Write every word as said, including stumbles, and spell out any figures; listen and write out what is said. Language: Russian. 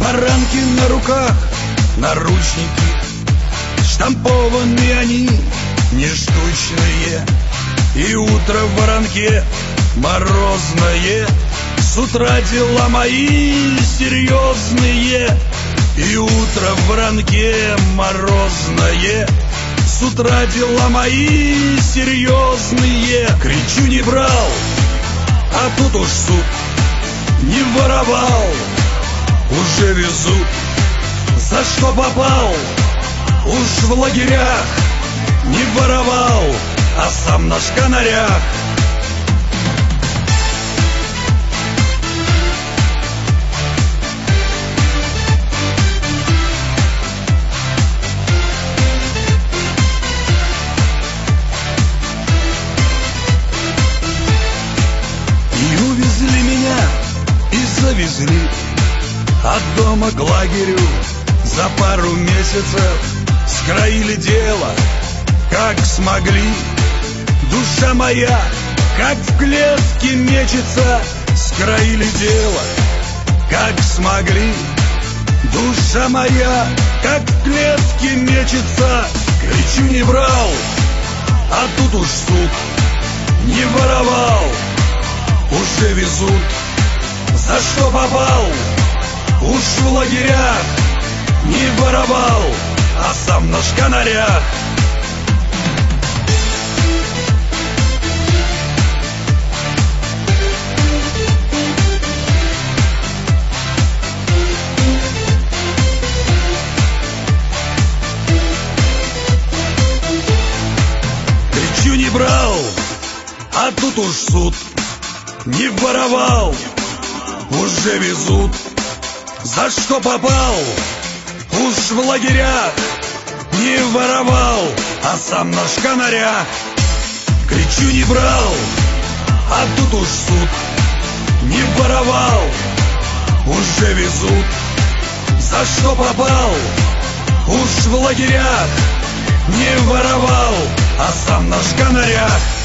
Баранки на руках, наручники, штампованные они, не штучные. И утро в воронке морозное, с утра дела мои серьезные. И утро в воронке морозное, с утра дела мои серьезные. Кричу: не брал, а тут уж суд. Не воровал, уже везут. За что попал, уж в лагерях. Не воровал, а сам на шканарях. И увезли меня, и завезли от дома к лагерю. За пару месяцев скроили дело, как смогли. Душа моя, как в клетке мечется. Скроили дело, как смогли. Душа моя, как в клетке мечется. Кричу: не брал, а тут уж суд. Не воровал, уже везут. За что попал, уж в лагерях. Не воровал, а сам на шканарях. Кричу: не брал, а тут уж суд. Не воровал, уже везут. За что попал, уж в лагерях. Не воровал, а сам на шканарях. Кричу: не брал, а тут уж суд. Не воровал, уже везут. За что попал, уж в лагерях. Не воровал, а сам на шканарях.